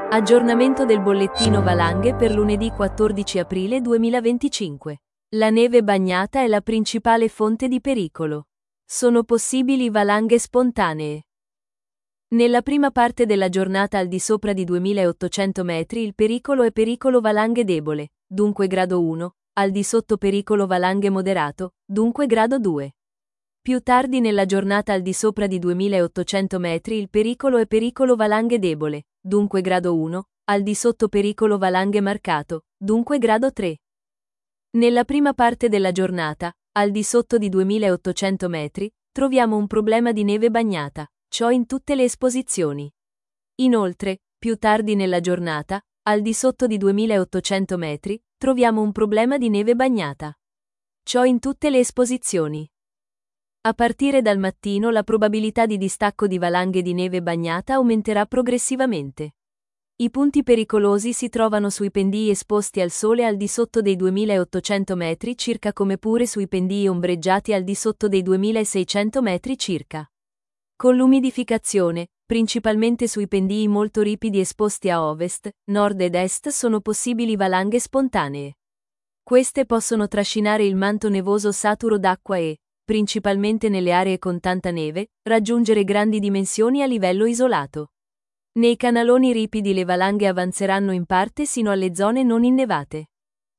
Aggiornamento del bollettino valanghe per lunedì 14 aprile 2025. La neve bagnata è la principale fonte di pericolo. Sono possibili valanghe spontanee. Nella prima parte della giornata al di sopra di 2800 metri il pericolo è pericolo valanghe debole, dunque grado 1, al di sotto pericolo valanghe moderato, dunque grado 2. Più tardi nella giornata al di sopra di 2800 metri il pericolo è pericolo valanghe debole, dunque grado 1, al di sotto pericolo valanghe marcato, dunque grado 3. Nella prima parte della giornata, al di sotto di 2800 metri, troviamo un problema di neve bagnata, ciò in tutte le esposizioni. Inoltre, più tardi nella giornata, al di sotto di 2800 metri, troviamo un problema di neve bagnata. Ciò in tutte le esposizioni. A partire dal mattino la probabilità di distacco di valanghe di neve bagnata aumenterà progressivamente. I punti pericolosi si trovano sui pendii esposti al sole al di sotto dei 2800 metri circa come pure sui pendii ombreggiati al di sotto dei 2600 metri circa. Con l'umidificazione, principalmente sui pendii molto ripidi esposti a ovest, nord ed est sono possibili valanghe spontanee. Queste possono trascinare il manto nevoso saturo d'acqua e, principalmente nelle aree con tanta neve, raggiungere grandi dimensioni a livello isolato. Nei canaloni ripidi le valanghe avanzeranno in parte sino alle zone non innevate.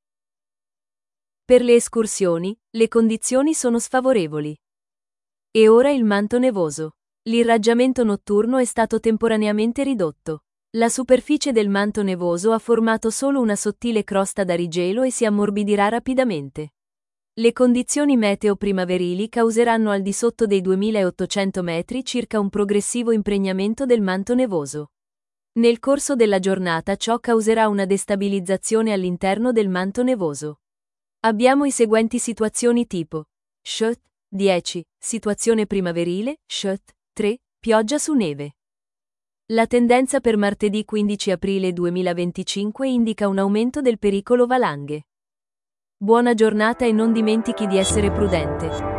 Per le escursioni, le condizioni sono sfavorevoli. E ora il manto nevoso. L'irraggiamento notturno è stato temporaneamente ridotto. La superficie del manto nevoso ha formato solo una sottile crosta d'arigelo e si ammorbidirà rapidamente. Le condizioni meteo primaverili causeranno al di sotto dei 2800 metri circa un progressivo impregnamento del manto nevoso. Nel corso della giornata ciò causerà una destabilizzazione all'interno del manto nevoso. Abbiamo i seguenti situazioni tipo: Shut, 10, situazione primaverile, Shut, 3, pioggia su neve. La tendenza per martedì 15 aprile 2025 indica un aumento del pericolo valanghe. Buona giornata e non dimentichi di essere prudente.